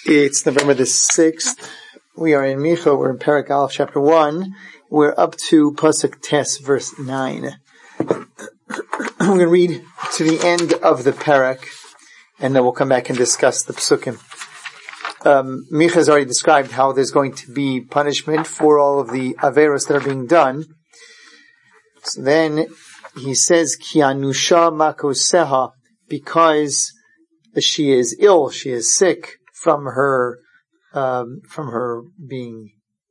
It's November the 6th. We are in Micha. We're in Perek Aleph, chapter 1. We're up to Pasuk Tes, verse 9. We're going to read to the end of the Perek, and then we'll come back and discuss the Psukim. Micha has already described how there's going to be punishment for all of the Averos that are being done. So then he says, Ki anusha makoseha, because she is ill, she is sick from her being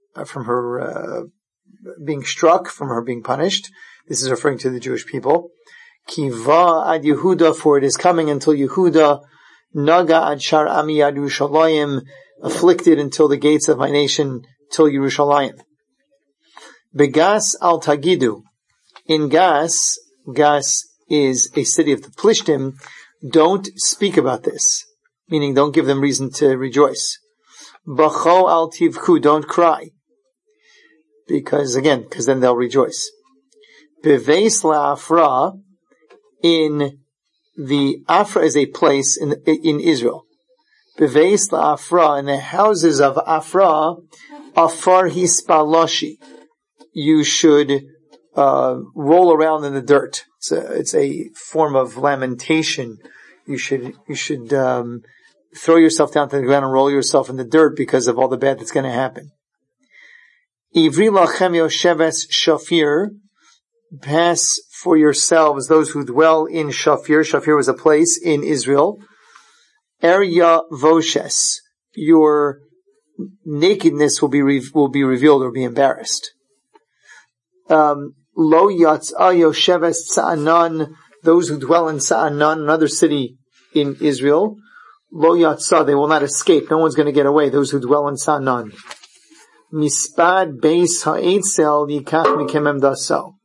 struck, from her being punished. This is referring to the Jewish people. Kiva ad Yehuda, for it is coming until Yehuda. Naga ad shar ami ad Yerushalayim, afflicted until the gates of my nation, till Yerushalayim. Begas al tagidu, in Gas is a city of the Plishtim. Don't speak about this, meaning don't give them reason to rejoice. Bacho al tivku, don't cry, because then they'll rejoice. Beveis la'afra, in the Afra is a place in Israel. Beveis la'afra, in the houses of Afra, afar hispaloshi, you should roll around in the dirt. It's a form of lamentation. You should throw yourself down to the ground and roll yourself in the dirt because of all the bad that's going to happen. Ivri lachem yosheves shafir, pass for yourselves those who dwell in Shafir. Shafir was a place in Israel. Erya voshes, your nakedness will be revealed or be embarrassed. Lo yatzah yosheves tza'anan, those who dwell in Sa'anan, another city in Israel. Lo yatzah, they will not escape. No one's going to get away. Those who dwell in Sa'anan. Mispad beis ha'etzel yikach mikem emdaso.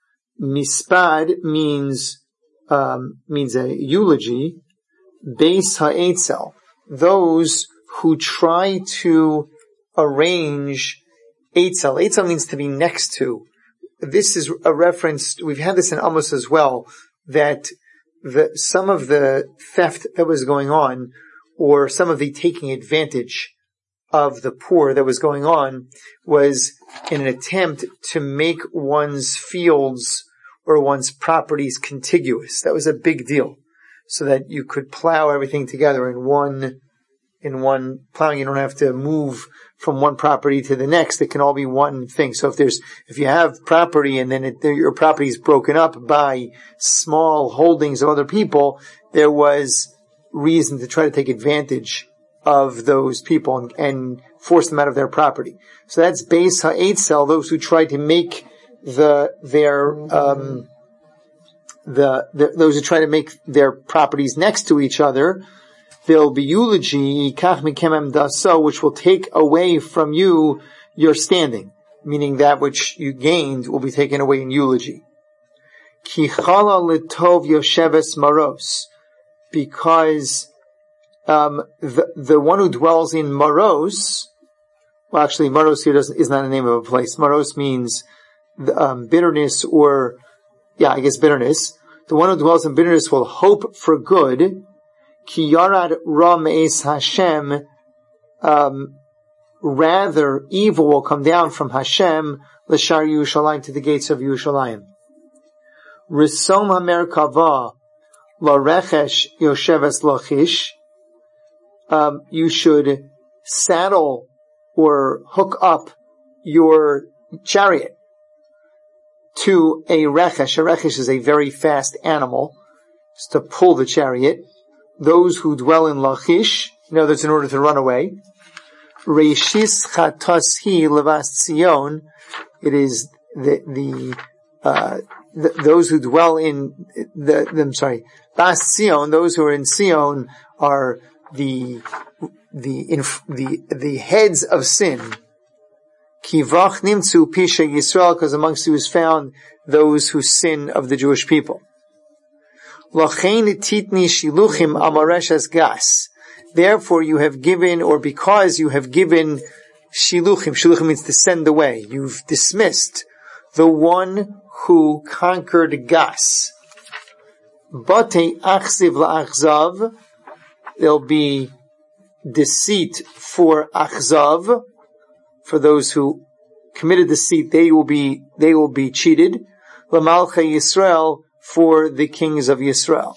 Mispad means a eulogy. Beis ha'etzel, those who try to arrange etzel. Etzel means to be next to. This is a reference, we've had this in Amos as well, that some of the theft that was going on, or some of the taking advantage of the poor that was going on, was in an attempt to make one's fields or one's properties contiguous. That was a big deal, so that you could plow everything together in one plowing. You don't have to move from one property to the next. It can all be one thing. So if you have property and then your property is broken up by small holdings of other people, there was reason to try to take advantage of those people and force them out of their property. So that's beis ha'etzel, those who try to make those who try to make their properties next to each other. There'll be eulogy, which will take away from you your standing, meaning that which you gained will be taken away in eulogy. Kichala litov yosheves maros, because the one who dwells in Maros, well, actually, Maros here is not the name of a place. Maros means bitterness, bitterness. The one who dwells in bitterness will hope for good. Ki yarad ra me'es Hashem, rather evil will come down from Hashem, l'shar Yerushalayim, to the gates of Yerushalayim. Risom hamerkava l'rechesh yosheves lachish, you should saddle or hook up your chariot to a rechesh. A rechesh is a very fast animal, just to pull the chariot. Those who dwell in Lachish, that's in order to run away. Reishis chatashi levas Tzion, it is those who dwell in Bas Tzion, those who are in Sion are the heads of sin. Kivach nimtzu pisha Yisrael, because amongst you is found those who sin of the Jewish people. Lachein titni shiluchim amareshes gas. Therefore you have given, or because you have given shiluchim. Shiluchim means to send away. You've dismissed the one who conquered Gas. Bate achziv la'achzav. There'll be deceit for achzav, for those who committed deceit, they will be cheated. L'malchei Yisrael, for the kings of Yisrael.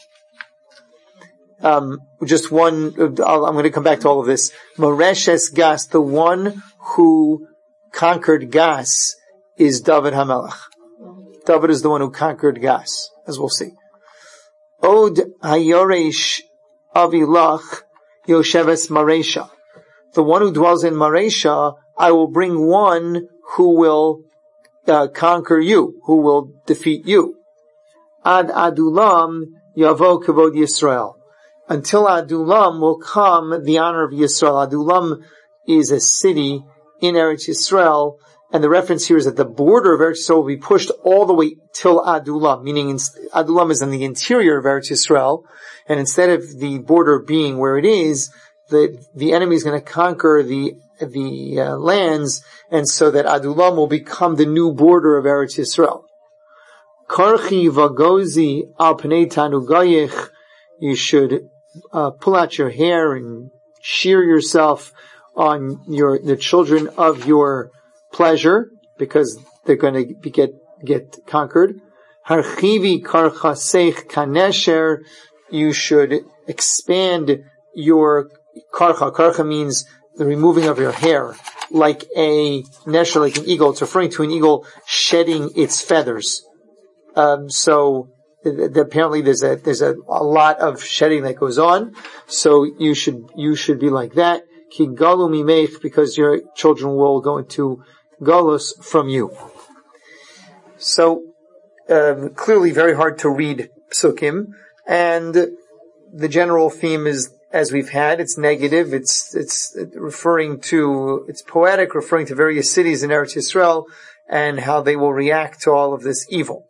Just one, I'm going to come back to all of this. Moreshes Gas, the one who conquered Gas is David HaMelech. David is the one who conquered Gas, as we'll see. Od Hayoresh Avilach Yosheves Maresha. The one who dwells in Maresha, I will bring one who will conquer you, who will defeat you. Ad Adulam Yavo Kavod Yisrael. Until Adulam will come, the honor of Yisrael. Adulam is a city in Eretz Yisrael, and the reference here is that the border of Eretz Yisrael will be pushed all the way till Adulam, meaning Adulam is in the interior of Eretz Yisrael, and instead of the border being where it is, the enemy is going to conquer the lands, and so that Adulam will become the new border of Eretz Yisrael. Karchi vagozi al pnei tanugayich. You should pull out your hair and shear yourself on the children of your pleasure, because they're going to get conquered. Harchivi karchaseich kanesher. You should expand your karcha. Karcha means the removing of your hair, like a nesher, like an eagle. It's referring to an eagle shedding its feathers. So apparently there's a lot of shedding that goes on. So you should be like that. Ki galu mimech, because your children will go into galus from you. So clearly very hard to read psukim, and the general theme is, as we've had, it's negative. It's referring to, it's poetic, referring to various cities in Eretz Yisrael and how they will react to all of this evil.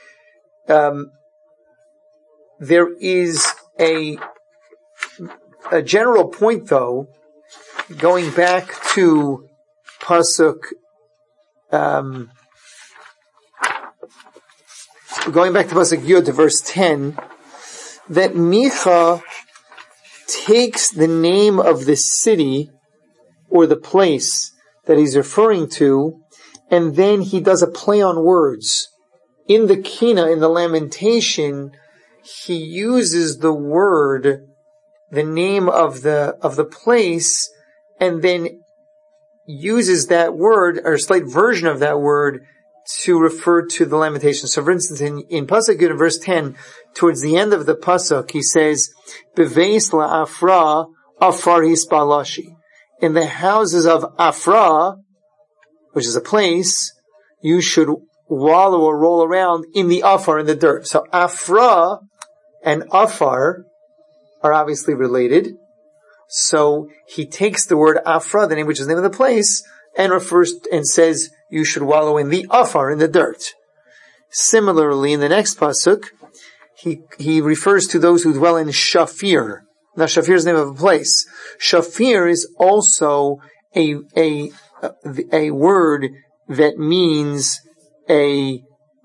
There is a general point, though, going back to Pasuk, Yud to verse 10, that Micha takes the name of the city or the place that he's referring to, and then he does a play on words. In the Kina, in the lamentation, he uses the word, the name of the place, and then uses that word, or a slight version of that word, to refer to the lamentation. So for instance, in Pasuk Yud, verse 10, towards the end of the Pasuk, he says, Beveis la'afra afar hispalashi. In the houses of Afra, which is a place, you should wallow or roll around in the afar, in the dirt. So Afra and Afar are obviously related. So he takes the word Afra, the name which is the name of the place, and refers and says you should wallow in the Afar, in the dirt. Similarly, in the next pasuk, he refers to those who dwell in Shafir. Now, Shafir is the name of a place. Shafir is also a word that means a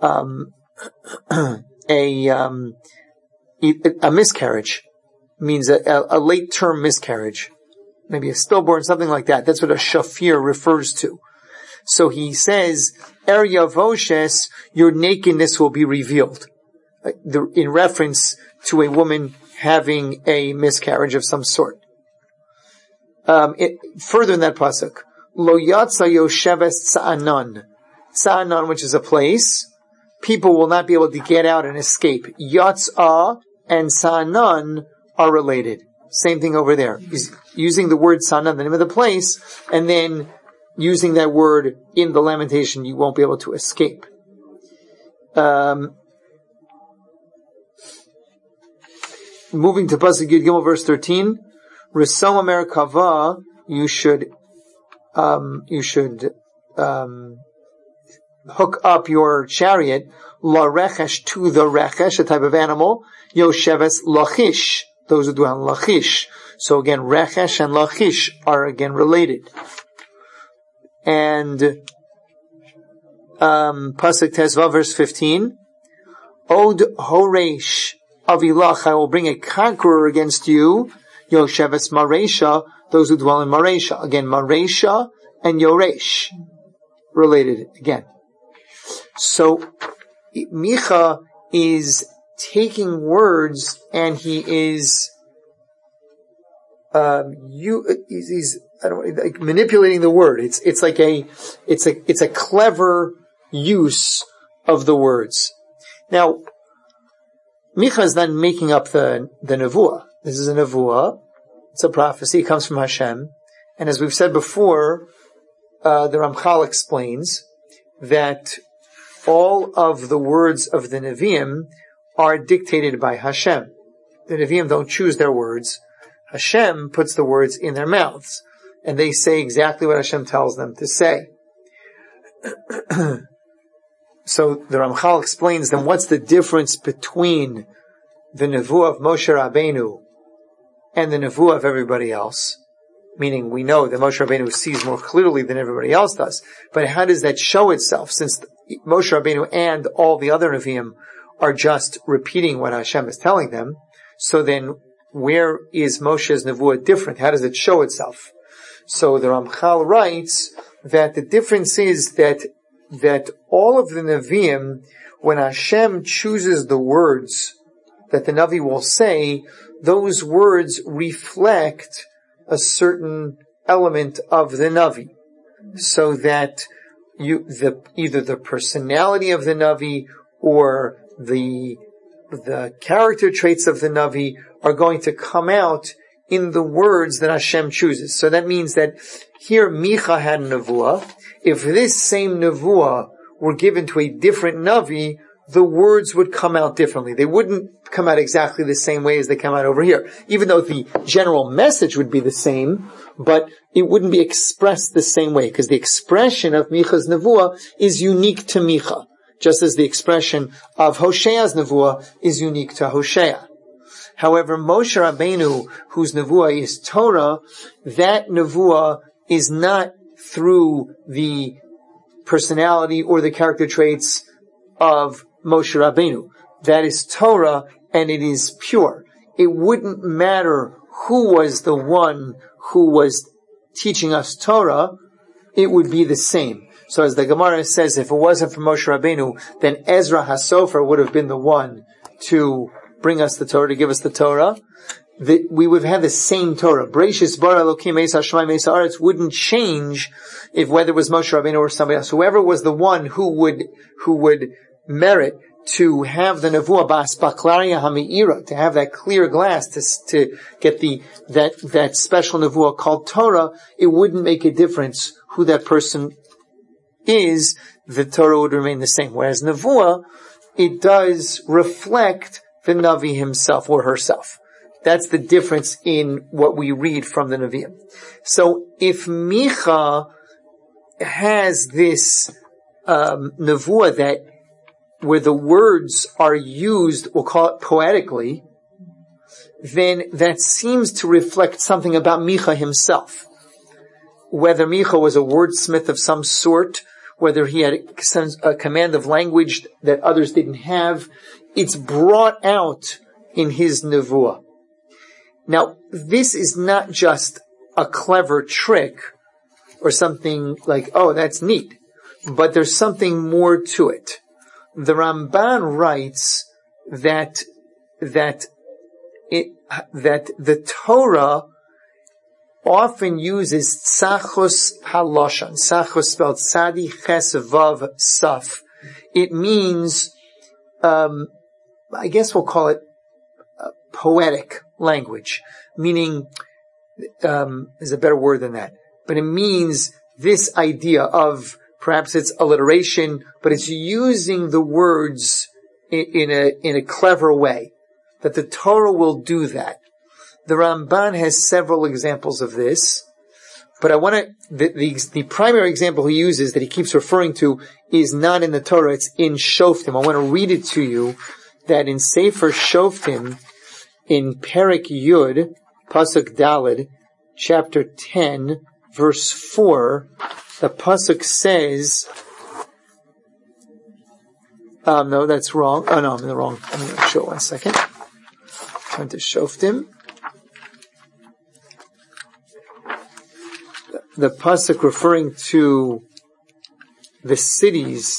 miscarriage. Means a late term miscarriage. Maybe a stillborn, something like that. That's what a Shafir refers to. So he says, Er Yavoshes, your nakedness will be revealed. In reference to a woman having a miscarriage of some sort. Further in that pasuk, Lo Yatsa Yosheves Tza'anan. Tza'anan, which is a place, people will not be able to get out and escape. Yatsa and Tza'anan are related. Same thing over there. He's using the word Tza'anan, the name of the place, and then using that word in the lamentation, you won't be able to escape. Moving to Pasuk Yud Gimel, verse 13, Risoma Merkava, you should hook up your chariot, La Rechesh, to the Rechesh, a type of animal, Yosheves Lachish, those who dwell in Lachish. So again, Rechesh and Lachish are again related. And Pasuk Tezvav, verse 15, Od Horesh Avilach, I will bring a conqueror against you, Yosheves Maresha, those who dwell in Maresha. Again, Maresha and Yoresh related again. So Micha is taking words and he is he's manipulating the word. It's a clever use of the words. Now, Micha is then making up the nevuah. This is a nevuah. It's a prophecy. It comes from Hashem. And as we've said before, the Ramchal explains that all of the words of the Nevi'im are dictated by Hashem. The Nevi'im don't choose their words. Hashem puts the words in their mouths, and they say exactly what Hashem tells them to say. So the Ramchal explains then what's the difference between the nevuah of Moshe Rabbeinu and the nevuah of everybody else? Meaning we know that Moshe Rabbeinu sees more clearly than everybody else does. But how does that show itself? Since Moshe Rabbeinu and all the other Nevi'im are just repeating what Hashem is telling them, so then where is Moshe's nevuah different? How does it show itself? So the Ramchal writes that the difference is that all of the Nevi'im, when Hashem chooses the words that the Navi will say, those words reflect a certain element of the Navi. So that either the personality of the Navi or the character traits of the Navi are going to come out in the words that Hashem chooses. So that means that here Micha had a nevuah. If this same nevuah were given to a different Navi, the words would come out differently. They wouldn't come out exactly the same way as they come out over here. Even though the general message would be the same, but it wouldn't be expressed the same way, because the expression of Micha's nevuah is unique to Micha, just as the expression of Hoshea's nevuah is unique to Hosea. However, Moshe Rabbeinu, whose nevuah is Torah, that nevuah is not through the personality or the character traits of Moshe Rabbeinu. That is Torah, and it is pure. It wouldn't matter who was the one who was teaching us Torah, it would be the same. So as the Gemara says, if it wasn't for Moshe Rabbeinu, then Ezra HaSofer would have been the one to bring us the Torah, to give us the Torah. We would have had the same Torah. Breishis bara Elokim Eis HaShamayim Eis HaAretz wouldn't change if whether it was Moshe Rabbeinu or somebody else. Whoever was the one who would merit to have the nevuah ba'aspaklaria hami'ira, to have that clear glass, to get that special nevuah called Torah, it wouldn't make a difference who that person is. The Torah would remain the same. Whereas nevuah, it does reflect the Navi himself or herself. That's the difference in what we read from the Nevi'im. So if Micha has this nevuah that where the words are used, we'll call it poetically, then that seems to reflect something about Micha himself. Whether Micha was a wordsmith of some sort, whether he had a command of language that others didn't have, it's brought out in his nevuah. Now, this is not just a clever trick or something like, oh, that's neat, but there's something more to it. The Ramban writes that the Torah often uses tzachos haloshan. Tzachos spelled tzadi ches vav saf. It means, I guess we'll call it poetic language, meaning, there's a better word than that, but it means this idea of perhaps it's alliteration, but it's using the words in a clever way. That the Torah will do that. The Ramban has several examples of this, but I want to, the primary example he uses that he keeps referring to is not in the Torah, it's in Shoftim. I want to read it to you, that in Sefer Shoftim, in Perek Yud, Pasuk Daled, chapter 10, verse 4, the Pasuk says, no, that's wrong. Oh no, I'm in the wrong. I'm going to show it 1 second. Turn to Shoftim. the pasuk referring to the cities,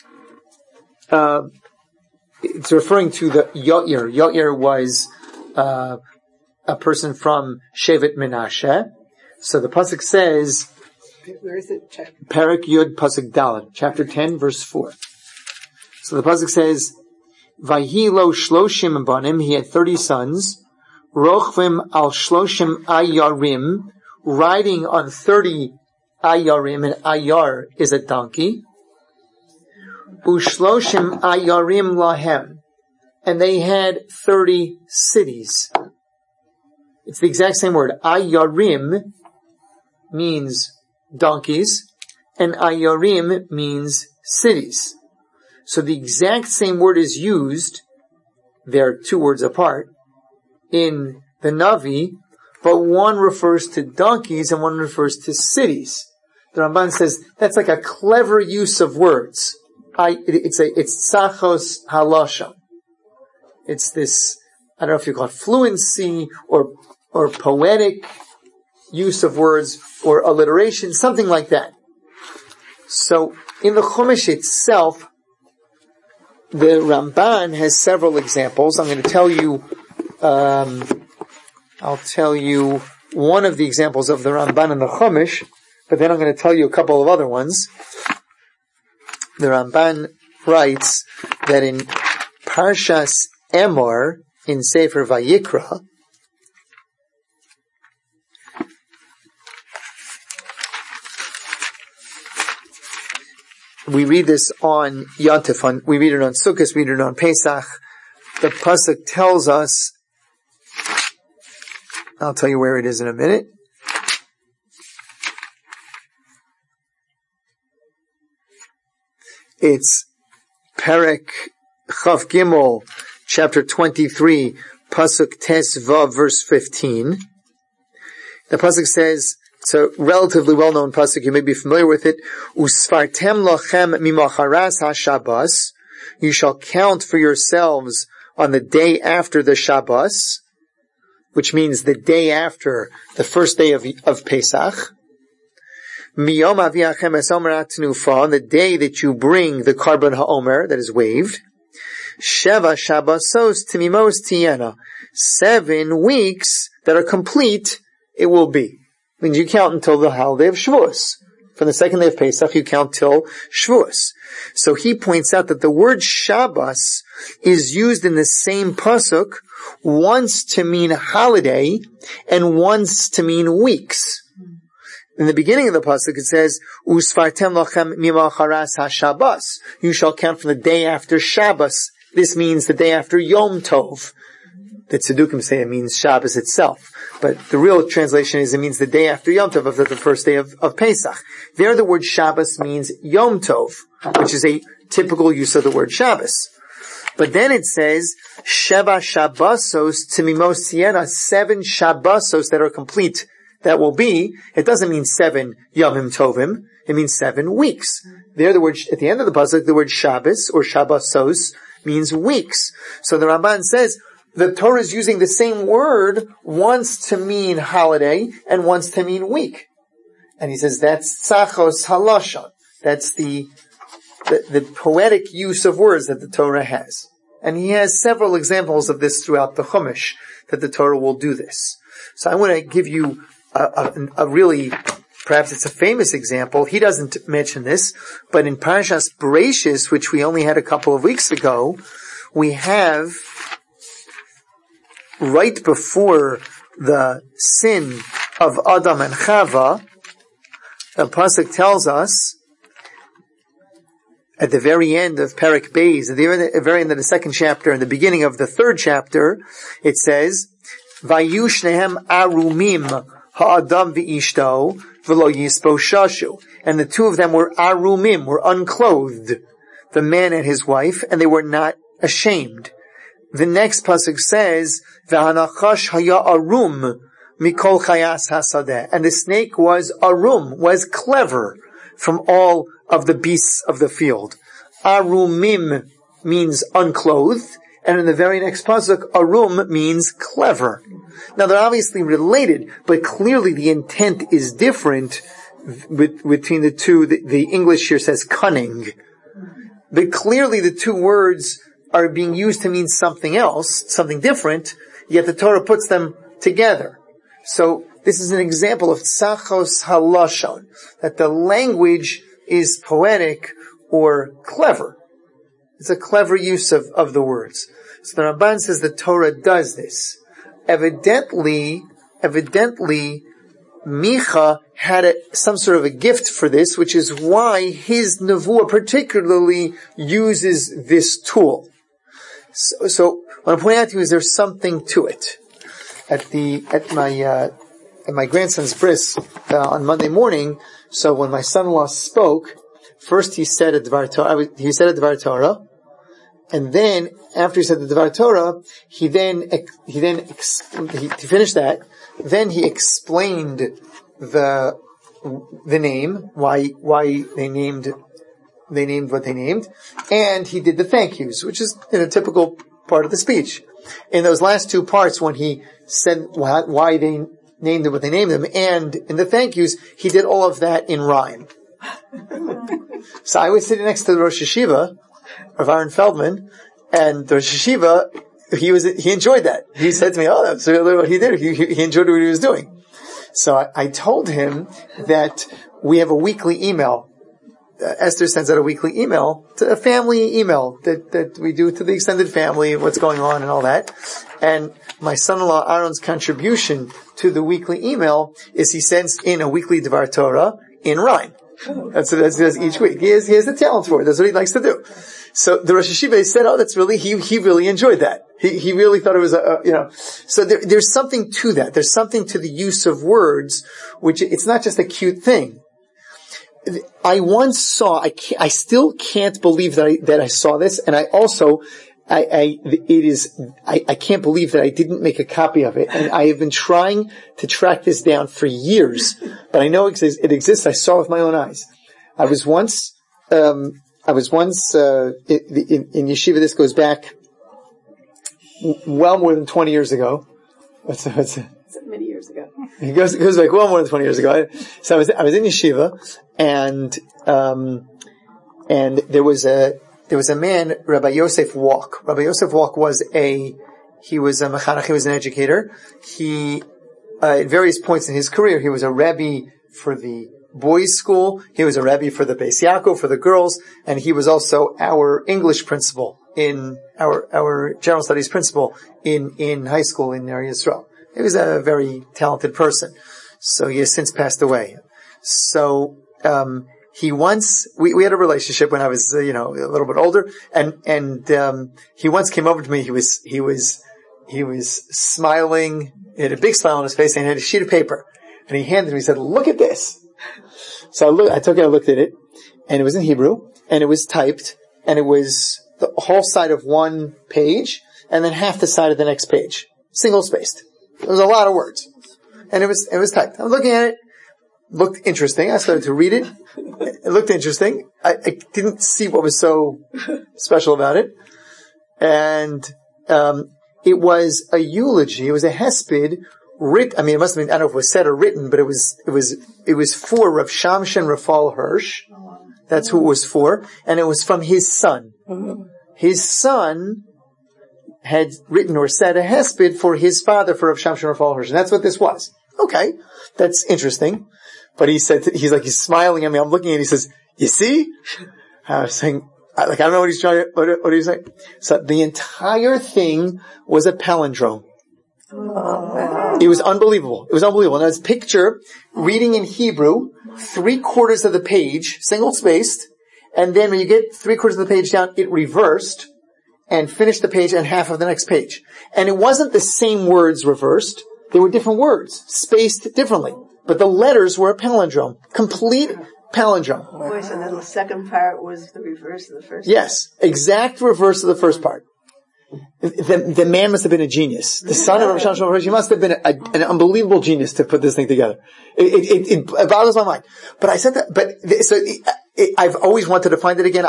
it's referring to the Yair. Yair was a person from Shevet Menashe. So the pasuk says, where is it? Perek Yud pasuk Daled, chapter 10, verse 4. So the pasuk says, Vayhi lo shloshim banim, he had 30 sons, rochvim al shloshim ayarim, riding on 30 ayarim, and ayar is a donkey, ushloshim ayarim lahem, and they had 30 cities. It's the exact same word. Ayarim means donkeys, and ayarim means cities. So the exact same word is used, they're two words apart, in the Navi, but one refers to donkeys and one refers to cities. The Ramban says that's like a clever use of words. It's tzachos halashon. It's this, I don't know if you call it fluency or poetic use of words or alliteration, something like that. So in the Chumash itself, the Ramban has several examples. I'm going to tell you, I'll tell you one of the examples of the Ramban in the Chumash, but then I'm going to tell you a couple of other ones. The Ramban writes that in Parshas Emor, in Sefer Vayikra, we read this on Yantif, we read it on Sukkot, we read it on Pesach. The pasuk tells us, I'll tell you where it is in a minute. It's Perek Chav Gimel, chapter 23, pasuk Tes Vav, verse 15. The pasuk says, it's a relatively well-known pasuk, you may be familiar with it. Usfartem lochem mimacharas ha-Shabbos. You shall count for yourselves on the day after the Shabbos, which means the day after the first day of Pesach. Miyom aviachem es omer atnufa, on the day that you bring the Karban ha'omer that is waved. Sheva Shabbosos timimos tiena. 7 weeks that are complete, it will be. Means you count until the holiday of Shavuos. From the second day of Pesach, you count till Shavuos. So he points out that the word Shabbos is used in the same pasuk once to mean holiday and once to mean weeks. In the beginning of the pasuk, it says, "Usfartem lochem mimacharas ha-Shabbos." You shall count from the day after Shabbos. This means the day after Yom Tov. The Tzedukim say it means Shabbos itself. But the real translation is it means the day after Yom Tov, of the first day of Pesach. There the word Shabbos means Yom Tov, which is a typical use of the word Shabbos. But then it says, Sheva Shabbosos Timimos Tiena, 7 Shabbosos that are complete, that will be. It doesn't mean 7 Yomim Tovim, it means 7 weeks. There the word, at the end of the pasuk, the word Shabbos or Shabbosos means weeks. So the Ramban says, the Torah is using the same word once to mean holiday and once to mean week. And he says that's tzachos halashon. That's the poetic use of words that the Torah has. And he has several examples of this throughout the Chumash, that the Torah will do this. So I want to give you a really, perhaps it's a famous example. He doesn't mention this, but in Parashas Bereishis, which we only had a couple of weeks ago, we have, right before the sin of Adam and Chava, the pasuk tells us at the very end of Perek Beis, at the very end of the 2nd chapter, and the beginning of the 3rd chapter, it says, "Vayu shnehem arumim ha'adam v'ishto v'lo yispo shashu," and the 2 of them were arumim, were unclothed, the man and his wife, and they were not ashamed. The next pasuk says, "V'hanachash haya arum mikol chayas hasadeh," and the snake was arum, was clever from all of the beasts of the field. Arumim means unclothed, and in the very next pasuk, arum means clever. Now they're obviously related, but clearly the intent is different between the two. The English here says cunning. But clearly the two words are being used to mean something else, something different, yet the Torah puts them together. So this is an example of tzachos halashon, that the language is poetic or clever. It's a clever use of the words. So the Ramban says the Torah does this. Evidently, Micha had some sort of a gift for this, which is why his nevuah particularly uses this tool. So what I'm pointing out to you is there's something to it. At my grandson's bris on Monday morning, so when my son-in-law spoke, first he said a Dvar Torah, and then after he said the Dvar Torah, he finished that. Then he explained the name, why they named what they named, and he did the thank yous, which is in a typical part of the speech. In those last two parts, when he said why they named them what they named them, and in the thank yous, he did all of that in rhyme. So I was sitting next to the Rosh Yeshiva, Rav Aaron Feldman, and the Rosh Yeshiva, he enjoyed that. He said to me, "Oh, that's really what he did. He enjoyed what he was doing." So I told him that we have a weekly email. Esther sends out a weekly email, a family email that we do to the extended family, what's going on and all that. And my son-in-law Aaron's contribution to the weekly email is he sends in a weekly Dvar Torah in rhyme. That's what he does each week. He has the talent for it. That's what he likes to do. So the Rosh Yeshiva said, "Oh, that's really he really enjoyed that. He really thought it was So there's something to that. There's something to the use of words, which it's not just a cute thing. I once saw. I still can't believe that I saw this, and I also. I can't believe that I didn't make a copy of it, and I have been trying to track this down for years, but I know it exists. I saw it with my own eyes. I was once in yeshiva. This goes back well more than 20 years ago. What's many years ago. It goes back well more than 20 years ago. So I was in yeshiva, and there was a man, Rabbi Yosef Walk. Rabbi Yosef Walk was a mechanech, he was an educator. He, at various points in his career, he was a rabbi for the boys' school, he was a rabbi for the Beis Yaakov, for the girls, and he was also our English principal our general studies principal in high school in Ner Yisrael. He was a very talented person. So he has since passed away. So, he once, we had a relationship when I was, a little bit older, and he once came over to me, he was smiling, he had a big smile on his face, and he had a sheet of paper, and he handed me, he said, "Look at this." So I took it, I looked at it, and it was in Hebrew, and it was typed, and it was the whole side of one page, and then half the side of the next page. Single spaced. It was a lot of words. And it was typed. I was looking at it, looked interesting. I started to read it. It looked interesting. I didn't see what was so special about it. And, it was a eulogy. It was a hesped written. It must have been, I don't know if it was said or written, but it was for Rav Shamshin Rafal Hirsch. That's who it was for. And it was from his son. His son had written or said a hesped for his father, for Rav Shamshin Rafal Hirsch. And that's what this was. Okay. That's interesting. But he's smiling at me. I'm looking at it. He says, "You see?" I was saying, I don't know what he's trying to, what he's saying. So the entire thing was a palindrome. It was unbelievable. It was unbelievable. Now, it's picture reading in Hebrew, 3/4 of the page, single spaced, and then when you get 3/4 of the page down, it reversed and finished the page and half of the next page. And it wasn't the same words reversed. They were different words, spaced differently. But the letters were a palindrome. Complete palindrome. Voice, and then the second part was the reverse of the first Yes, part. Exact reverse of the first part. The man must have been a genius. The son of Rav Shamshin, he must have been an unbelievable genius to put this thing together. It boggles my mind. But I said that, I've always wanted to find it again.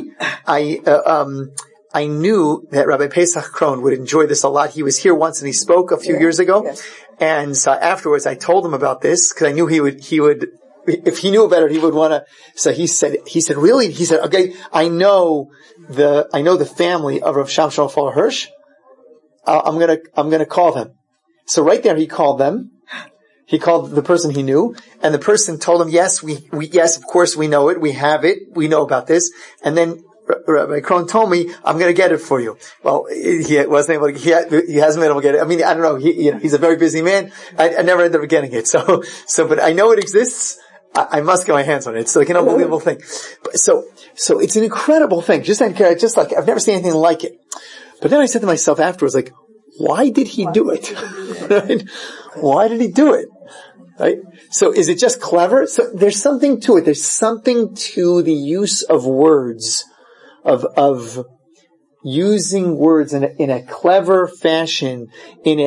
I knew that Rabbi Pesach Krohn would enjoy this a lot. He was here once and he spoke a few years ago. Yes. And so afterwards I told him about this because I knew he would if he knew about it, he would want to. So he said, really? He said, okay, I know the family of Rav Shamshon Raphael Hirsch. I'm gonna call them. So right there, he called them. He called the person he knew, and the person told him, yes, yes, of course we know it, we have it, we know about this. And then Rabbi Krohn told me, I'm going to get it for you. Well, he wasn't able to, he hasn't been able to get it. I mean, I don't know, he's a very busy man. I never ended up getting it. So, but I know it exists. I must get my hands on it. It's like an unbelievable thing. So it's an incredible thing. Just like, I've never seen anything like it. But then I said to myself afterwards, like, why did he do it? Right? Why did he do it? Right? So is it just clever? So there's something to it. There's something to the use of words, of using words in a clever fashion, in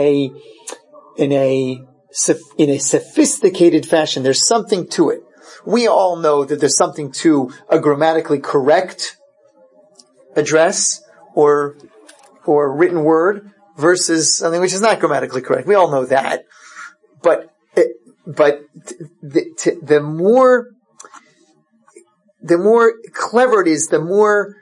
a sophisticated fashion. There's something to it. We all know that there's something to a grammatically correct address or written word versus something which is not grammatically correct. We all know that. But the more clever it is, the more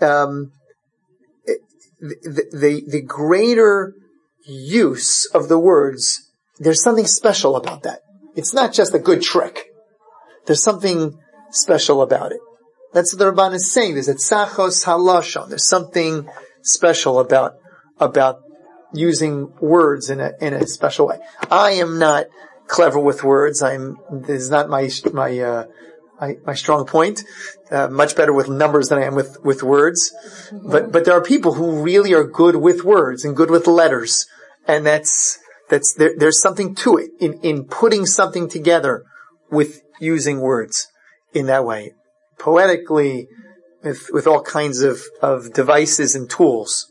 the greater use of the words. There's something special about that. It's not just a good trick. There's something special about it. That's what the Ramban is saying. There's a tzachos halashon. There's something special about using words in a special way. I am not clever with words. This is not my strong point. Much better with numbers than I am with words. But there are people who really are good with words and good with letters. And there's something to it in putting something together with using words in that way. Poetically, with all kinds of devices and tools.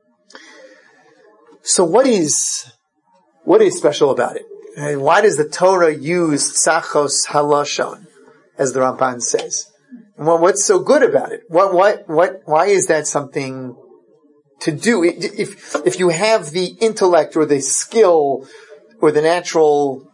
So what is special about it? And why does the Torah use tzachos halashon, as the Ramban says? Well, what's so good about it? Why is that something to do? If you have the intellect or the skill or the natural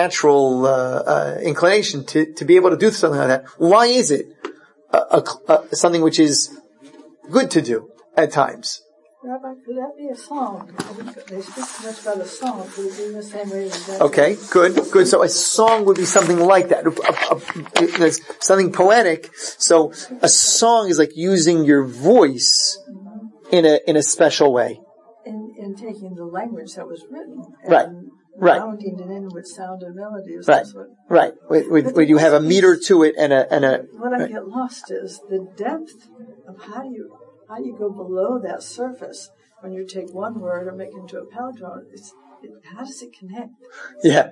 inclination to be able to do something like that, why is it something which is good to do at times? Rabbi, could that be a song? They speak so much about a song. Could it be in the same way as that? Okay, good. So a song would be something like that. Something poetic. So a song is like using your voice in a special way. In taking the language that was written. Right. Rounding it in with sound and melody. Right. Where you have a meter to it and a. What I get lost is the depth of how do you go below that surface when you take one word and make it into a palindrome. How does it connect? Yeah.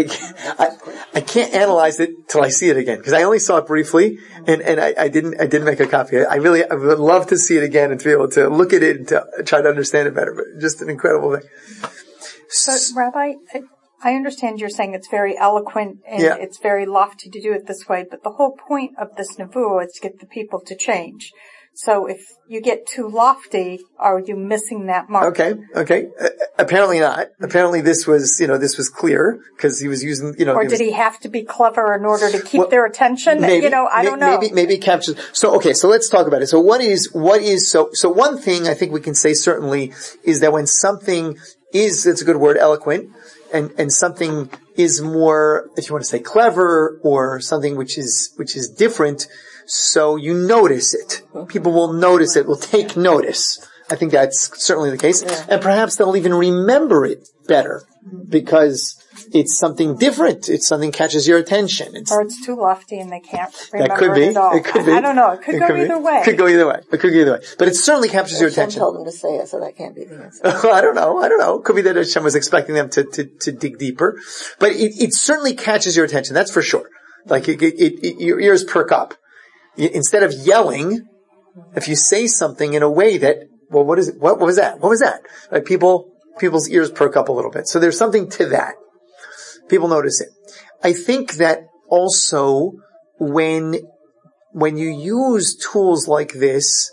I can't analyze it till I see it again because I only saw it briefly and I didn't make a copy. I would love to see it again and to be able to look at it and to try to understand it better. But just an incredible thing. But Rabbi, I understand you're saying it's very eloquent and it's very lofty to do it this way, but the whole point of this nevuah is to get the people to change. So if you get too lofty, are you missing that mark? Okay. Apparently not. Apparently this was clear because he was using, Or did he have to be clever in order to keep their attention? Maybe, I don't know. Maybe it captures. So let's talk about it. So so one thing I think we can say certainly is that when something is, it's a good word, eloquent, and something is more, if you want to say clever, or something which is different, so you notice it. People will notice it, will take notice. I think that's certainly the case. Yeah. And perhaps they'll even remember it better because it's something different. It's something catches your attention. Or it's too lofty and they can't remember that could be. It all. It could be. I don't know. It could go either way. It could go either way. But it certainly captures your attention. Hashem told them to say it, so that can't be the answer. I don't know. Could be that Hashem was expecting them to dig deeper. But it certainly catches your attention. That's for sure. Like your ears perk up. Instead of yelling, if you say something in a way that, well, what is it? What was that? What was that? Like people's ears perk up a little bit. So there's something to that. People notice it. I think that also when you use tools like this,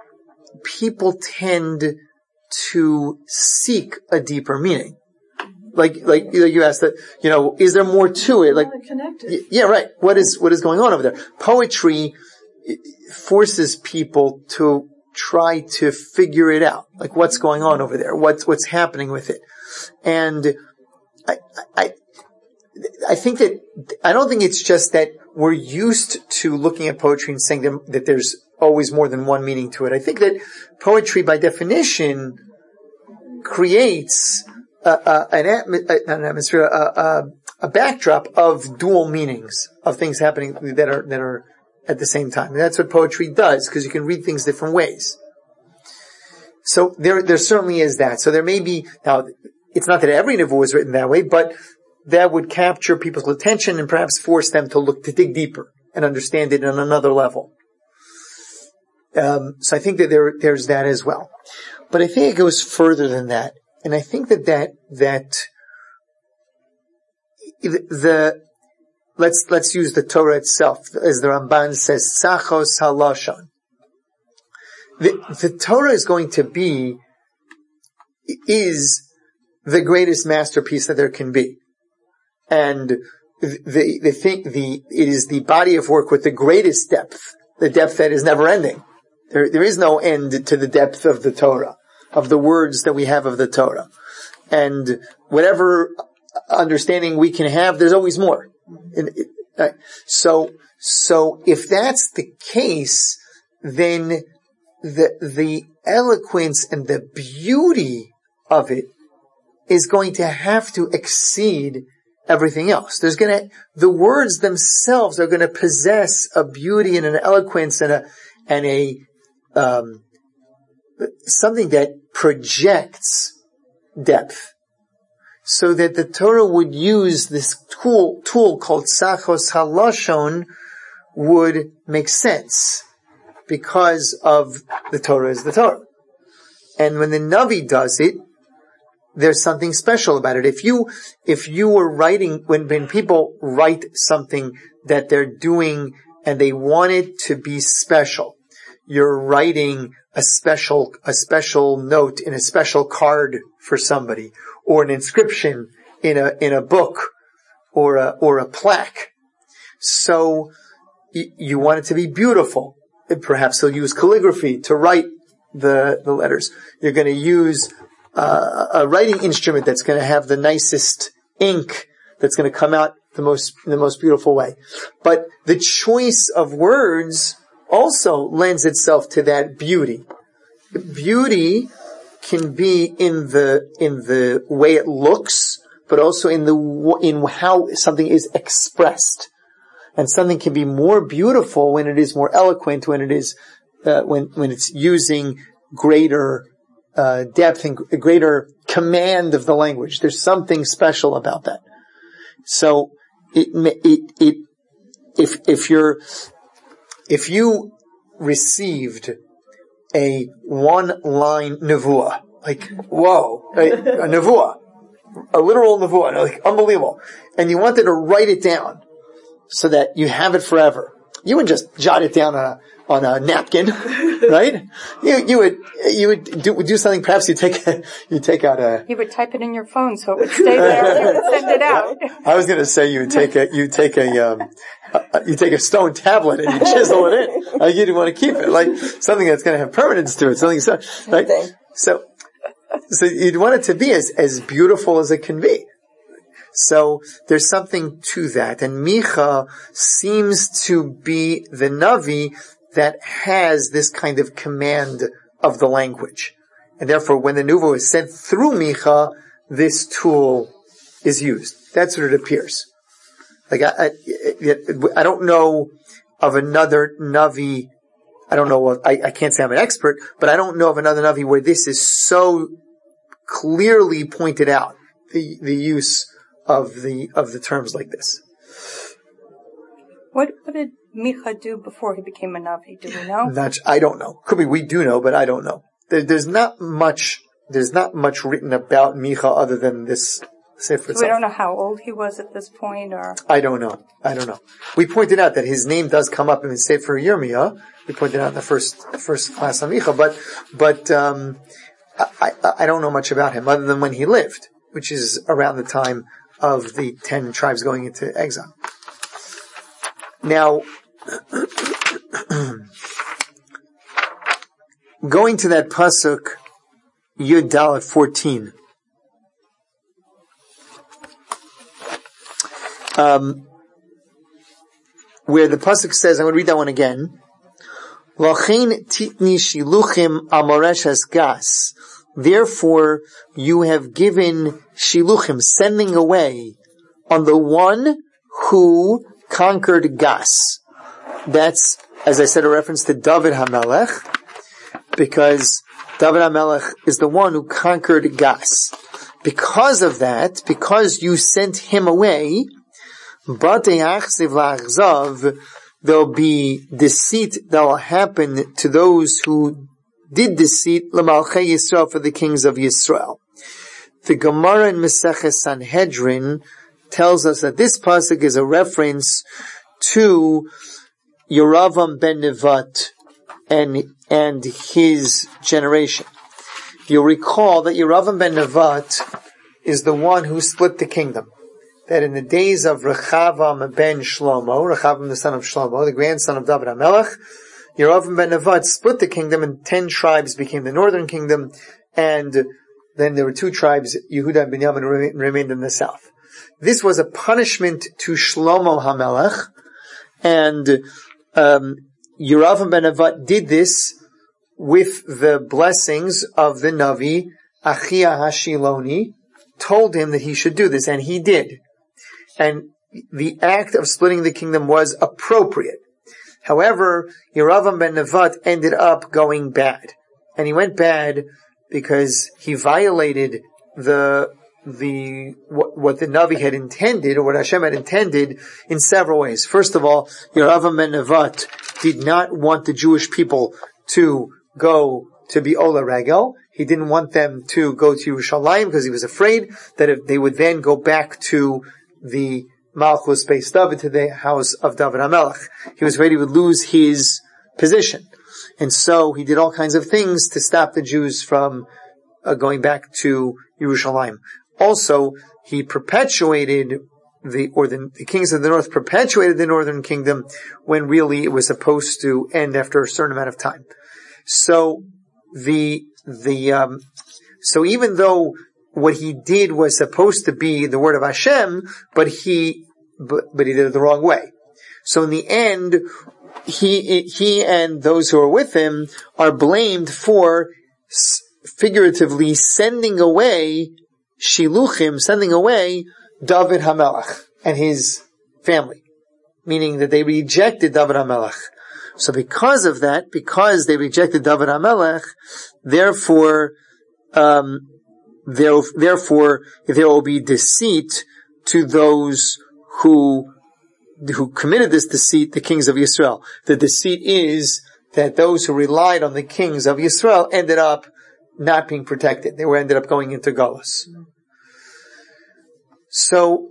people tend to seek a deeper meaning. Like you asked that, is there more to it? Like, yeah, right. What is going on over there? Poetry forces people to try to figure it out. Like, what's going on over there? What's happening with it? And I think that, I don't think it's just that we're used to looking at poetry and saying that there's always more than one meaning to it. I think that poetry, by definition, creates a backdrop of dual meanings, of things happening that are at the same time. And that's what poetry does, because you can read things different ways. So there certainly is that. So there may be, now, it's not that every nevuah is written that way, but that would capture people's attention and perhaps force them to dig deeper and understand it on another level. So I think that there's that as well. But I think it goes further than that. And I think let's use the Torah itself, as the Ramban says, Sachos halashon. The Torah is the greatest masterpiece that there can be. And it is the body of work with the greatest depth, the depth that is never ending. There is no end to the depth of the Torah, of the words that we have of the Torah. And whatever understanding we can have, there's always more. So if that's the case, then the eloquence and the beauty of it is going to have to exceed everything else. The words themselves are going to possess a beauty and an eloquence and a something that projects depth. So that the Torah would use this tool called Sachos Halashon would make sense because of the Torah is the Torah. And when the Navi does it, there's something special about it. If you were writing, when people write something that they're doing and they want it to be special, you're writing a special note in a special card for somebody, or an inscription in a book, or a plaque. So you want it to be beautiful. And perhaps they'll use calligraphy to write the letters. You're going to use a writing instrument that's going to have the nicest ink, that's going to come out in the most beautiful way. But the choice of words also lends itself to that beauty. Beauty can be in the way it looks, but also in how something is expressed. And something can be more beautiful when it is more eloquent, when it is when it's using greater depth and greater command of the language. There's something special about that. So if you received a one-line nevuah, like, whoa, a nevuah, a literal nevuah, like, unbelievable, and you wanted to write it down so that you have it forever, you wouldn't just jot it down on a napkin, right? You would do something. Perhaps you would type it in your phone so it would stay there and send it out. I was going to say you would take a stone tablet and you chisel it in. Like, you didn't want to keep it, like something that's going to have permanence to it. So you'd want it to be as beautiful as it can be. So there's something to that, and Micha seems to be the Navi that has this kind of command of the language. And therefore, when the Nuvo is sent through Micha, this tool is used. That's what it appears. Like, I don't know of another Navi, I can't say I'm an expert, but I don't know of another Navi where this is so clearly pointed out, the use of the terms like this. What did Micha do before he became a Navi? Do we know? I don't know. Could be we do know, but I don't know. There's not much written about Micha other than this Sefer itself. So we don't know how old he was at this point, or? I don't know. We pointed out that his name does come up in the Sefer Yirmiyah. We pointed out in the first class on Micha, but I don't know much about him other than when he lived. which is around the time of the 10 tribes going into exile. Now, going to that pasuk, Yud Dalet 14. Where the pasuk says, I'm going to read that one again. Lachein titni shiluchim amoreshes gas. Therefore, you have given shiluchim, sending away, on the one who conquered Gas. That's, as I said, a reference to David HaMelech, because David HaMelech is the one who conquered Gas. Because of that, because you sent him away, there'll be deceit that will happen to those who did deceit, l'malchei Yisrael, for the kings of Yisrael. The Gemara in Maseches Sanhedrin tells us that this pasuk is a reference to Yeravam ben Nevat and his generation. You'll recall that Yeravam ben Nevat is the one who split the kingdom. That in the days of Rechavam ben Shlomo, Rechavam the son of Shlomo, the grandson of David HaMelech, Yeravam ben Nevat split the kingdom and 10 tribes became the northern kingdom, and then there were 2 tribes, Yehuda and Binyamin, remained in the south. This was a punishment to Shlomo HaMelech, and Yeravam ben Nevat did this with the blessings of the Navi, Achia HaShiloni, told him that he should do this, and he did. And the act of splitting the kingdom was appropriate. However, Yeravam ben Nevat ended up going bad. And he went bad because he violated what the Navi had intended, or what Hashem had intended, in several ways. First of all, Yeravam ben Nevat did not want the Jewish people to go to be Ola Regel. He didn't want them to go to Yerushalayim because he was afraid that if they would then go back to the Malchus Beis David, to the house of David HaMelech. He was afraid he would lose his position. And so he did all kinds of things to stop the Jews from going back to Yerushalayim. Also, he perpetuated the kings of the north perpetuated the northern kingdom when really it was supposed to end after a certain amount of time. So so even though what he did was supposed to be the word of Hashem, but he did it the wrong way. So in the end, he and those who are with him are blamed for figuratively sending away Shiluchim, sending away David HaMelech and his family. Meaning that they rejected David HaMelech. So because of that, because they rejected David HaMelech, therefore there will be deceit to those who committed this deceit, the kings of Yisrael. The deceit is that those who relied on the kings of Yisrael ended up not being protected. They ended up going into Galus. So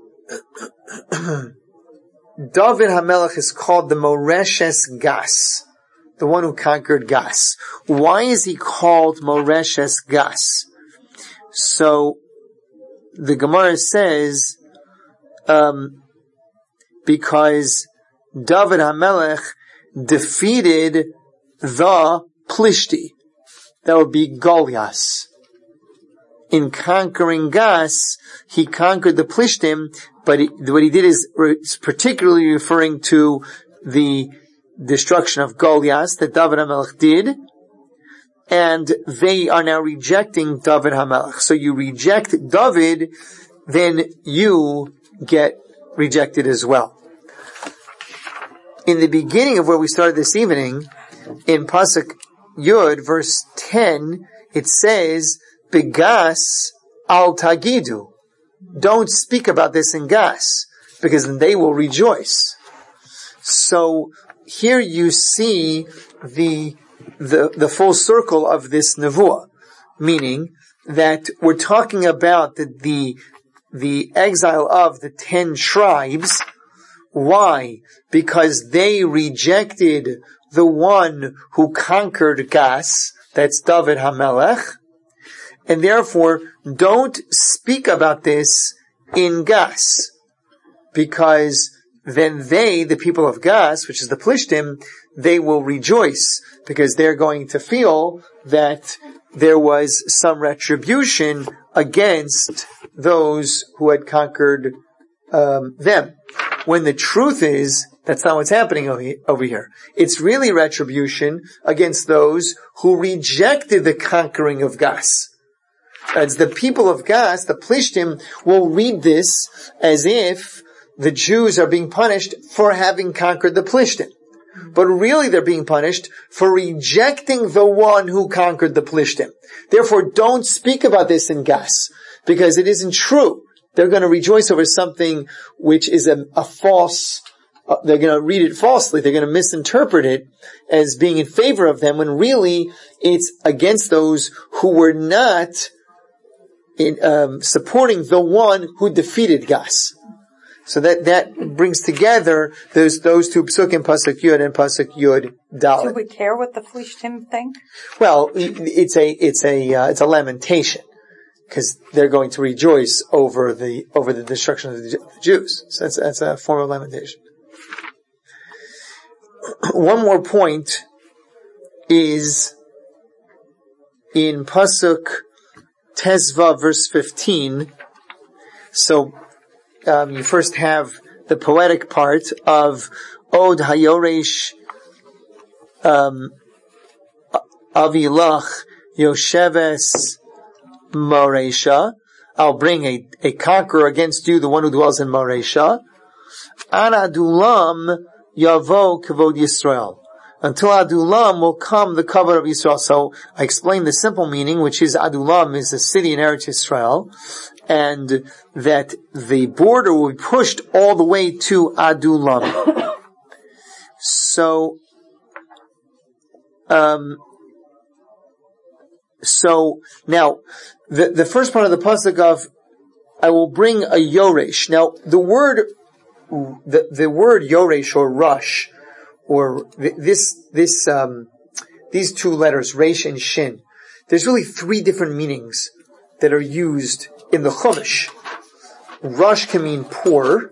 David HaMelech is called the Moreshes Gas, the one who conquered Gas. Why is he called Moreshes Gas? So the Gemara says, because David HaMelech defeated the Plishti. That would be Goliath. In conquering Gas, he conquered the Plishtim, but what he did is particularly referring to the destruction of Goliath that David HaMelech did, and they are now rejecting David HaMelech. So you reject David, then you get rejected as well. In the beginning of where we started this evening, in Pasuk Yud, verse 10, it says, Begas al tagidu. Don't speak about this in Gas, because then they will rejoice. So here you see the full circle of this nevuah, meaning that we're talking about the exile of the 10 tribes. Why? Because they rejected the one who conquered Gas, that's David HaMelech, and therefore don't speak about this in Gas, because then the people of Gas, which is the Plishtim, they will rejoice, because they're going to feel that there was some retribution against those who had conquered them. When the truth is, that's not what's happening over here. It's really retribution against those who rejected the conquering of Gas. As the people of Gas, the Plishtim, will read this as if the Jews are being punished for having conquered the Plishtim. But really they're being punished for rejecting the one who conquered the Plishtim. Therefore, don't speak about this in Gas, because it isn't true. They're going to rejoice over something which is a false, they're going to read it falsely. They're going to misinterpret it as being in favor of them, when really it's against those who were not supporting the one who defeated Gas. So that brings together those two psukim, pasuk Yud and pasuk Yud Dalet. Do we care what the Plishtim think? Well, it's a lamentation, because they're going to rejoice over the destruction of the Jews. So that's a form of lamentation. One more point is in pasuk Tezva, verse 15. So you first have the poetic part of Od Hayoresh Avilach Yosheves Maresha. I'll bring a conqueror against you, the one who dwells in Maresha. Anadulam Yavo Kavod Yisrael. Until Adulam will come the cover of Yisrael. So I explained the simple meaning, which is Adulam is a city in Eretz Yisrael, and that the border will be pushed all the way to Adulam. So now, the first part of the pasuk of, I will bring a Yoresh. Now, the word Yoresh or Rush, or these two letters, Resh and Shin, there's really three different meanings that are used in the Chumash. Rush can mean poor.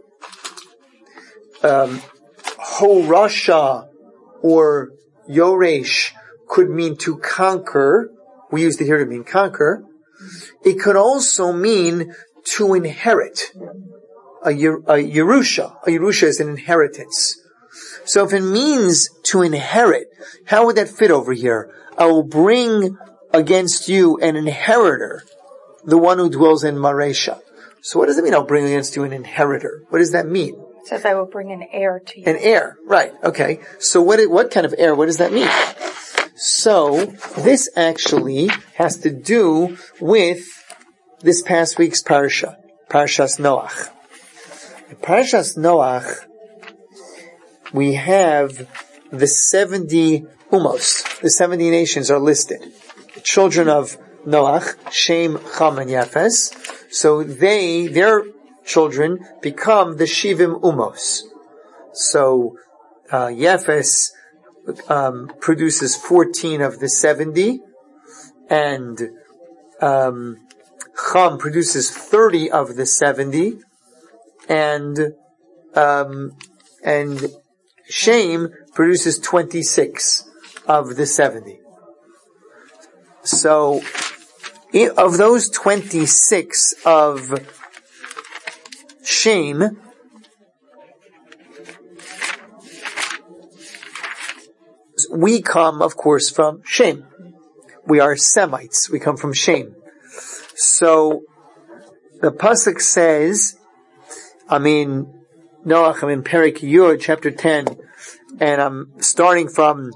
Horasha or Yoresh could mean to conquer. We used it here to mean conquer. It could also mean to inherit. A Yerusha. A Yerusha is an inheritance. So if it means to inherit, how would that fit over here? I will bring against you an inheritor, the one who dwells in Maresha. So what does it mean, I'll bring against you an inheritor? What does that mean? It says I will bring an heir to you. An heir, right, okay. So what kind of heir? What does that mean? So this actually has to do with this past week's parasha, Parashas Noach. In Parashas Noach, we have the 70 umos. The 70 nations are listed. The children of Noach, Shem, Cham, and Yafes. So their children become the Shivim umos. So Yafes produces 14 of the 70, and Cham produces 30 of the 70, and Shem produces 26 of the 70. So, of those 26 of Shem, we come, of course, from Shem. We are Semites. We come from Shem. So, the pasuk says, Noach, I'm in Perek Yud, chapter 10, and I'm starting from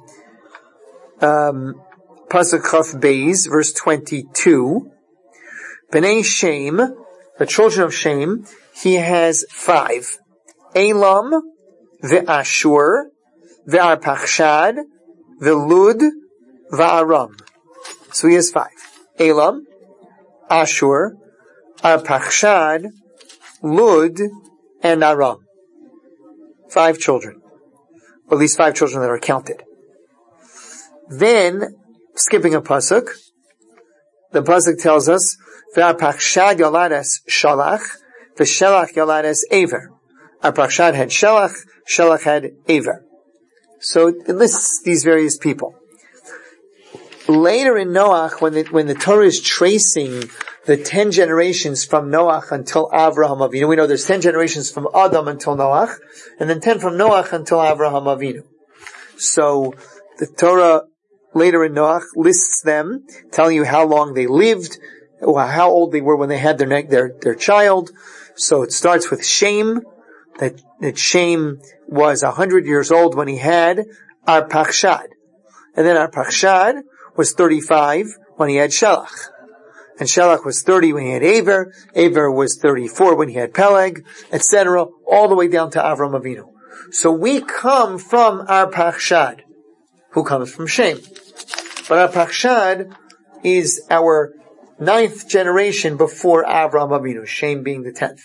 pasuk Chaf Beis, verse 22. Bnei Shem, the children of Shem, he has 5. Elam, ve'Ashur, ve'Arpachshad, ve'Lud, ve'Aram. So he has 5. Elam, Ashur, Arpachshad, Lud, and Aram. 5 children. Or at least 5 children that are counted. Then, skipping a pasuk, the pasuk tells us, "V'Arpachshad yoladas Shalach, v'Shelach yoladas Aver." Arpachshad had Shelach had Aver. So it lists these various people. Later in Noach, when the Torah is tracing the 10 generations from Noach until Avraham Avinu, we know there's 10 generations from Adam until Noach, and then 10 from Noach until Avraham Avinu. So the Torah later in Noach lists them, telling you how long they lived, or how old they were when they had their child. So it starts with Shem, that Shem was 100 years old when he had Arpachshad. And then Arpachshad was 35 when he had Shelach. And Shelach was 30 when he had Aver. Aver was 34 when he had Peleg, etc., all the way down to Avram Avinu. So we come from Arpachshad, who comes from Shem. But Arpachshad is our 9th generation before Avram Avinu, Shem being the 10th.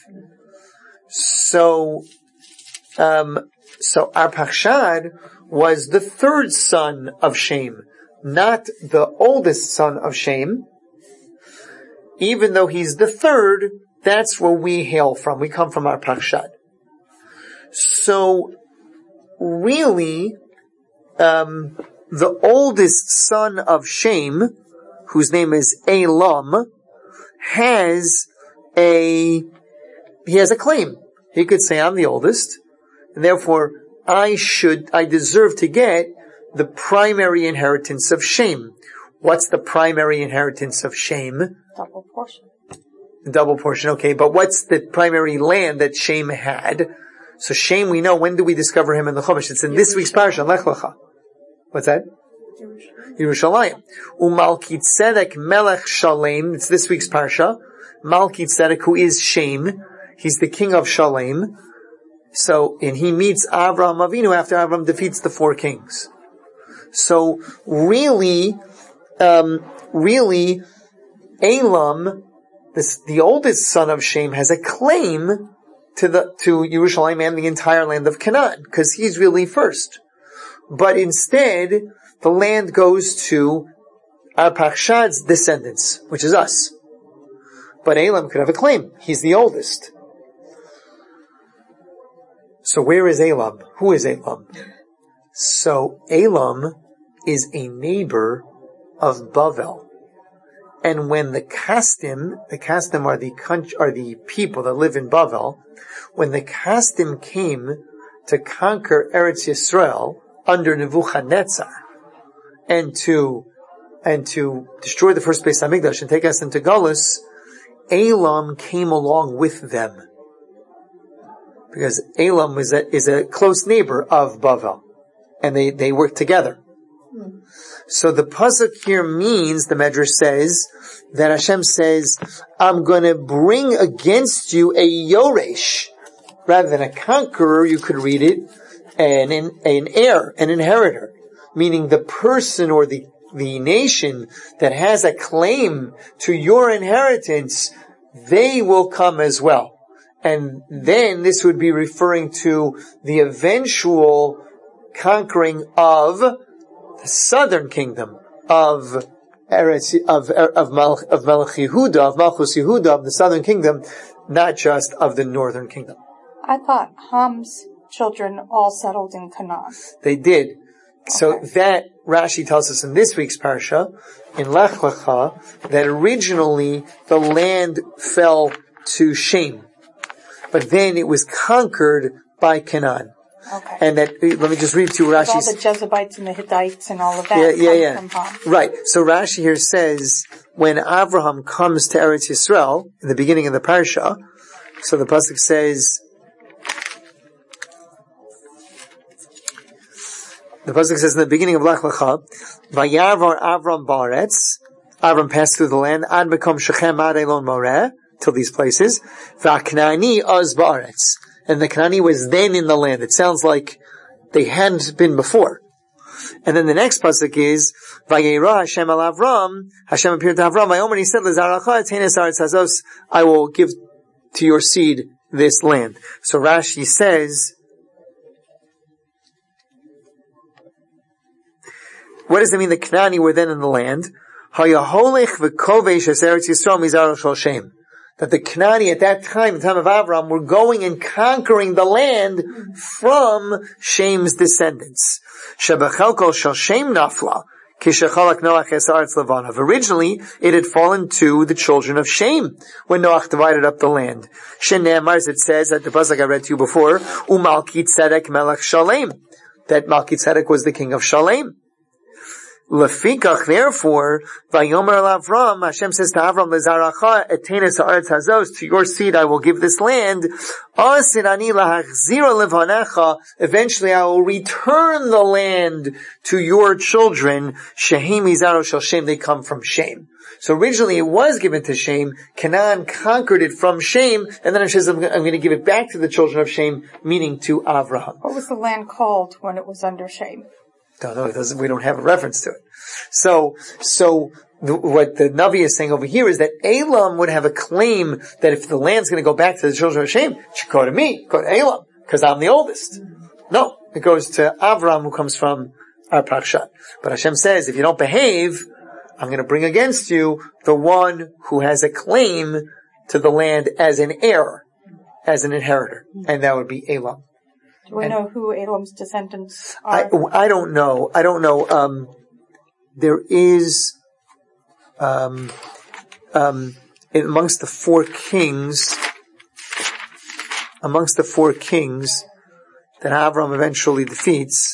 So Arpachshad was the 3rd son of Shem, not the oldest son of Shem. Even though he's the 3rd, that's where we hail from. We come from Arpachshad. So, really, the oldest son of Shem, whose name is Elam, has a claim. He could say, I'm the oldest, and therefore I deserve to get the primary inheritance of Shem. What's the primary inheritance of Shem? Double portion. Double portion, okay. But what's the primary land that Shem had? So Shem, we know, when do we discover him in the Chumash? It's in this week's parasha, Lech Lecha. What's that? Yerushalayim. Umalki Tzedek Melech Shalem. It's this week's parsha. Malki Tzedek, who is Shem. He's the king of Shalem. So, and he meets Avraham Avinu after Avraham defeats the 4 kings. So, really, Elam, the oldest son of Shem, has a claim to Yerushalayim and the entire land of Canaan, because he's really first. But instead, the land goes to Arpachshad's descendants, which is us. But Elam could have a claim. He's the oldest. So where is Elam? Who is Elam? So Elam is a neighbor of Bavel. And when the Kasdim are the people that live in Bavel, when the Kasdim came to conquer Eretz Yisrael under Nebuchadnezzar, and to destroy the first Beis Hamikdash and take us into Galus, Elam came along with them. Because Elam is a close neighbor of Bavel. And they work together. So the pasuk here means, the Medrash says, that Hashem says, I'm going to bring against you a Yoresh. Rather than a conqueror, you could read it, an heir, an inheritor. Meaning the person or the nation that has a claim to your inheritance, they will come as well. And then this would be referring to the eventual conquering of the southern kingdom of Malchus Yehuda, of the southern kingdom, not just of the northern kingdom. I thought Ham's children all settled in Canaan. They did. So that Rashi tells us in this week's parsha, in Lech Lecha, that originally the land fell to Shem. But then it was conquered by Canaan. Okay. And that, let me just read to Rashi. All the Jezebites and the Hittites and all of that come from Ham. Right. So Rashi here says, when Avraham comes to Eretz Yisrael, in the beginning of the parsha, so the pasuk says, in the beginning of Lech Lecha, Vayavar Avram Baaretz, Avram passed through the land, Ad Mekom Shechem Ad Elon Moreh, till these places, Va'knani Az Baaretz. And the Knani was then in the land. It sounds like they hadn't been before. And then the next pasuk is, Vayera Hashem al Avram, Hashem appeared to Avram, Vayomer, he said, L'zaracha Tenes Aretz Hazos, I will give to your seed this land. So Rashi says, what does it mean the Knani were then in the land? That the Canaani at that time, the time of Avram, were going and conquering the land from Shem's descendants. Originally, it had fallen to the children of Shem when Noach divided up the land. As it says at the pasuk I read to you before, Umalki Tzedek Melech Shalem, that Malki Tzedek was the king of Shalem. Lefikach, therefore, Vayomer Avram, Hashem says to Avram, Lezaracha, Etenes ha'aretz hazos, to your seed I will give this land. Asirani lahachzira levanecha, eventually I will return the land to your children. Shehem izaro shel Shem, they come from Shem. So originally it was given to Shem. Canaan conquered it from Shem, and then it says, I'm going to give it back to the children of Shem, meaning to Avraham. What was the land called when it was under Shem? Don't know. We don't have a reference to it. So what the Navi is saying over here is that Elam would have a claim that if the land's going to go back to the children of Shem, it should go to me, go to Elam, because I'm the oldest. No, it goes to Avram, who comes from our Parshat. But Hashem says, if you don't behave, I'm going to bring against you the one who has a claim to the land as an heir, as an inheritor, and that would be Elam. Do we know who Elam's descendants are? I don't know. There is, amongst the four kings that Avram eventually defeats,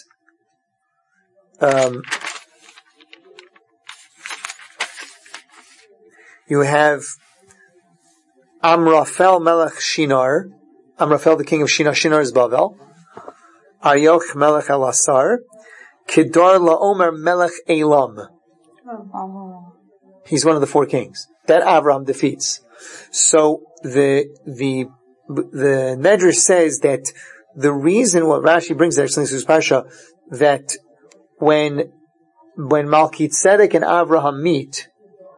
you have Amraphel Melech Shinar, Amraphel the king of Shinar, Shinar is Bavel, Arioch Melech Elasar, Kedar Laomer Melech Elam. He's one of the four kings that Avram defeats. So the Medrash says that the reason what Rashi brings there, Parsha, that when Malki Tzedek and Avraham meet,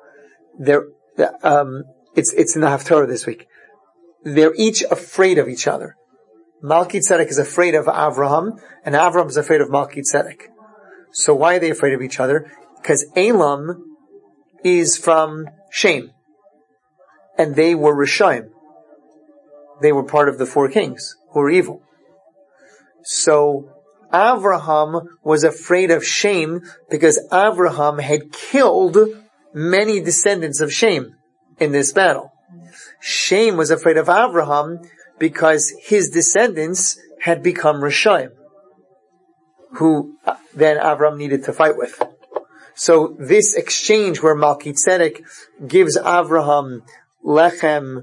it's in the Haftarah this week. They're each afraid of each other. Malki Tzedek is afraid of Avraham, and Avraham is afraid of Malki Tzedek. So why are they afraid of each other? Because Elam is from Shem, and they were Rishaim. They were part of the four kings who were evil. So Avraham was afraid of Shem because Avraham had killed many descendants of Shem in this battle. Shem was afraid of Avraham because his descendants had become Rishaim, who then Avram needed to fight with. So this exchange where Malki Tzedek gives Avraham lechem,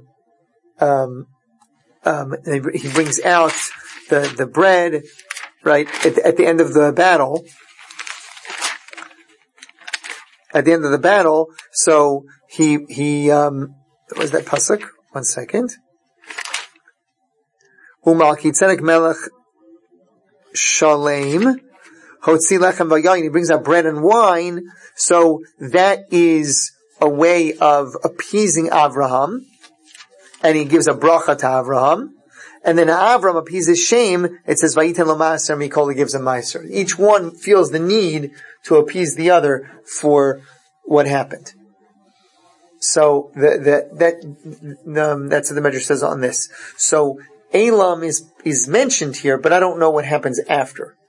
he brings out the bread, right, at the end of the battle. At the end of the battle, so he what was that pasuk? 1 second. Umalki Tzedek Melech Shalem Hotzi Lechem V'Yayin. He brings out bread and wine. So that is a way of appeasing Avraham, and he gives a bracha to Avraham. And then Avram appeases Shem. It says Vayiten Lo Maaser Mikol, he gives a maaser. Each one feels the need to appease the other for what happened. So that's what the Medrash says on this. So Elam is mentioned here, but I don't know what happens after.